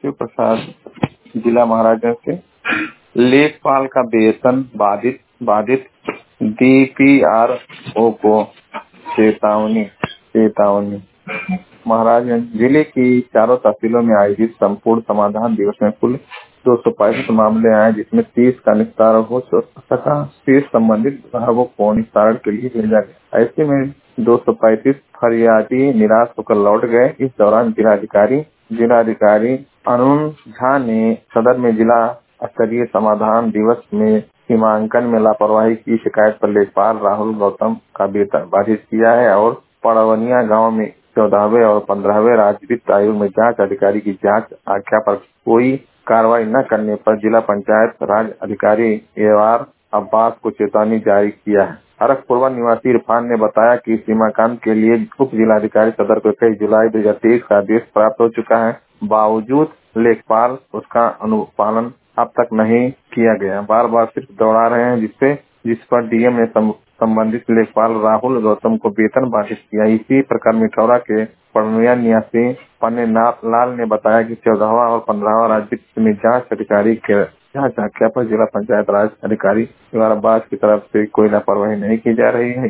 शिव प्रसाद, जिला महाराजगंज से। लेखपाल का वेतन बाधित डीपीआरओ को चेतावनी। महाराजगंज जिले की चारों तहसीलों में आयोजित संपूर्ण समाधान दिवस में कुल 265 मामले आए, जिसमें 30 का निस्तारण हो सका। शेष संबंधित विभागों को निस्तारण के लिए भेजा गया। ऐसे में 235 फरियादी निराश होकर लौट गए। इस दौरान जिलाधिकारी अरुण झा ने सदर में जिला स्तरीय समाधान दिवस में सीमांकन में लापरवाही की शिकायत पर लेखपाल राहुल गौतम का वेतन बाधित किया है और पड़वनिया गांव में 14वें और 15वें राज्य वित्त आयोग में जांच अधिकारी की जांच आख्या पर कोई कार्रवाई न करने पर जिला पंचायत राज अधिकारी एआर अब्बास को चेतावनी जारी किया है। अरखपुरवा निवासी इरफान ने बताया कि सीमांकन के लिए उप जिलाधिकारी सदर को 21 जुलाई 2023 का आदेश प्राप्त हो चुका है। बावजूद लेखपाल उसका अनुपालन अब तक नहीं किया गया। बार सिर्फ दौड़ा रहे हैं, जिस पर डीएम ने संबंधित लेखपाल राहुल गौतम को वेतन बाधित किया। इसी प्रकार मिठौरा के पड़नुया निवासी पन्ने लाल ने बताया कि 14वां और 15वां राज्य में जांच अधिकारी के जांच आख्या पर जिला पंचायत राज अधिकारी अब्बास की तरफ से कोई लापरवाही नहीं की जा रही है।